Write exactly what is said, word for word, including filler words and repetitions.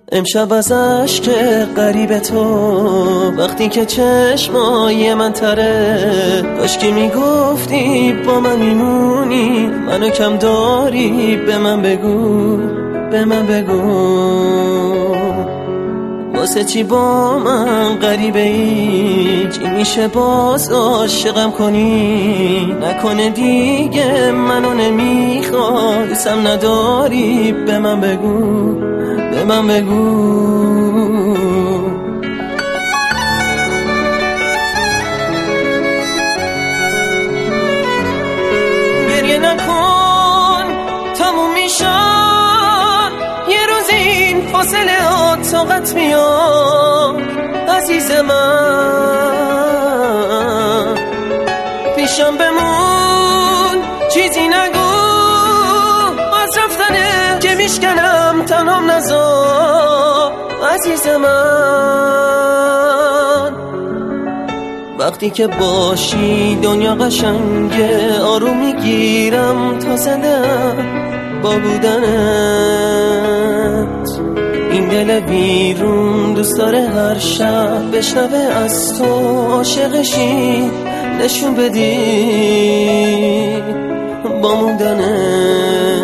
امشب از عشق غریب تو وقتی که چشمای من تره، کاشکی میگفتی با من میمونی، منو کم داری به من بگو، به من بگو واسه چی با من غریبه ای؟ چی میشه باز عاشقم کنی؟ نکنه دیگه منو نمیخوای، دوستم نداری به من بگو، به من بگو. گریه نکن تموم میشن یه روز این فاصله ها، طاقت میاد عزیز من، پیشم بمون چیزی نگو از رفتنه که میشکنم، تنام نذار عزیز من. وقتی که باشی دنیا قشنگه، آروم میگیرم تا زندم با بودنت. این دل بیرون دوست داره هر شب بشنوه از تو عاشقشی، نشون بدی با موندنت.